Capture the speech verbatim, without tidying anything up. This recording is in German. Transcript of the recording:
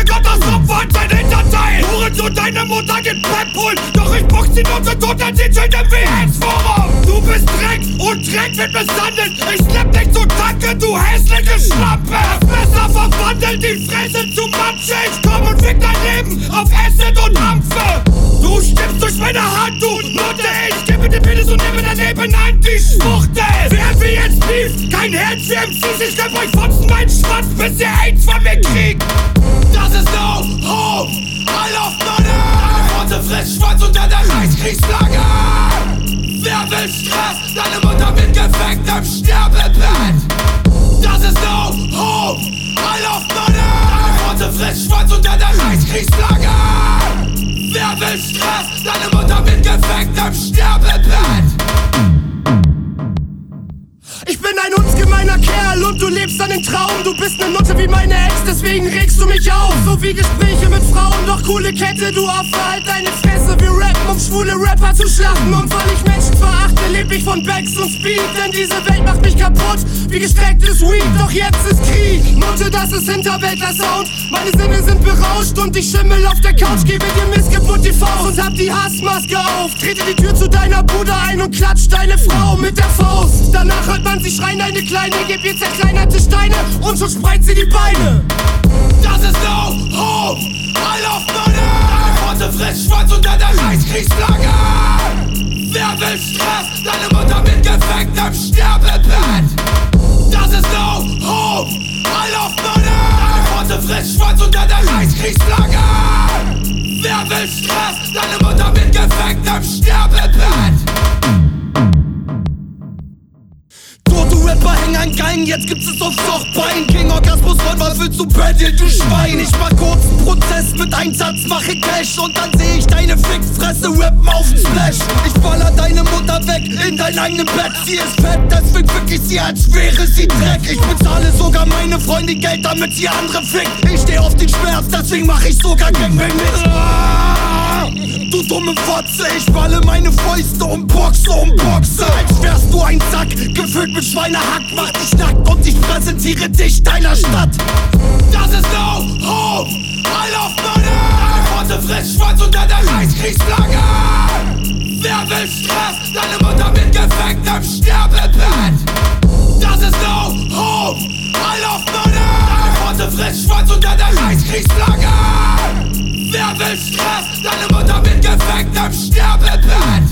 Der Gott aus Opfer hat sein Hinterteil. Hurensohn, deine Mutter geht Pep holen. Doch ich box sie nur so tot, als sie schön im W X-Forum. Du bist Dreck und Dreck wird misshandelt. Ich slapp dich zu Tacke, du hässliche Schlampe. Das Messer verwandelt die Fresse zu Matsche. Ich komm und fick dein Leben auf Acid und Ampfe. Du stimmst durch meine Hand, du Nutte. Ich gebe dir Penis und nehme dein Leben an die Schwuchtel. Wer will jetzt Beef? Kein Herz für M Cs. Ich geb euch fotzen meinen Schwanz, bis ihr AIDS von mir kriegt. Das ist no hope, I love money. Deine Frotte frisst Schwanz unter der Reichskriegslage. Wer will Stress? Deine Mutter wird gefickt im Sterbebett. Das ist no hope, I love money. Deine Frotte frisst Schwanz unter der Reichskriegslage. Wer will Stress? Deine Mutter wird gefickt im Sterbebett. Ich bin ein ungemeiner Kerl und du lebst an den Traum. Du bist ne Nutte wie meine Ex, deswegen regst du mich auf. So wie Gespräche mit Frauen, doch coole Kette, du Opfer, halt deine Fresse. Wir rappen, um schwule Rapper zu schlachten. Und weil ich Menschen verachte, leb ich von Bags und Speed. Denn diese Welt macht mich kaputt, wie gestrecktes Weed. Doch jetzt ist Krieg, Nutte, das ist Hinterwäldler-Sound. Meine Sinne sind berauscht und ich schimmel auf der Couch. Gebe dir Missgeburt die Faust und hab die Hassmaske auf. Trete die Tür zu deiner Bude ein und klatsch deine Frau mit der Faust. Danach hört man sie schreien, deine Kleine, gib ihr zerkleinerte Steine und schon spreizt sie die Beine. Das ist no hope, I love money. Deine Frotte frisst Schwanz unter der Reichskriegslage. Wer will Stress? Deine Mutter wird gefickt im Sterbebett. Das ist no hope, I love money. Deine Frotte frisst Schwanz unter der Reichskriegslage. Wer will Stress? Deine Mutter wird gefickt im Sterbebett. Rapper hängen an Geigen, jetzt gibt's es aufs Lochbein. King Orgasmus, Mann, was willst du Battle, du Schwein? Ich mach kurzen Prozess, mit Einsatz mache Cash. Und dann seh ich deine Fickfresse rappen auf'n Splash. Ich baller deine Mutter weg in dein eigenes Bett. Sie ist fett, deswegen fick ich sie, als wäre sie Dreck. Ich bezahle sogar meine Freundin Geld, damit sie andere fickt. Ich steh auf den Schmerz, deswegen mach ich sogar Gangbang mit. Ah, du dumme Fotze, ich balle meine Fäuste und boxe und boxe. Als wärst du ein Sack, gefüllt mit Schweinehack. Mach dich nackt und ich präsentiere dich deiner Stadt. Das ist no hope, I love money. Deine Frotte frisst Schwanz unter der Reichskriegslage. Wer will Stress? Deine Mutter wird gefickt im Sterbebett. Das ist no hope, I love money. Deine Frotte frisst Schwanz unter der Reichskriegslage. Wer will Stress? Deine Mutter wird gefickt im Sterbebett.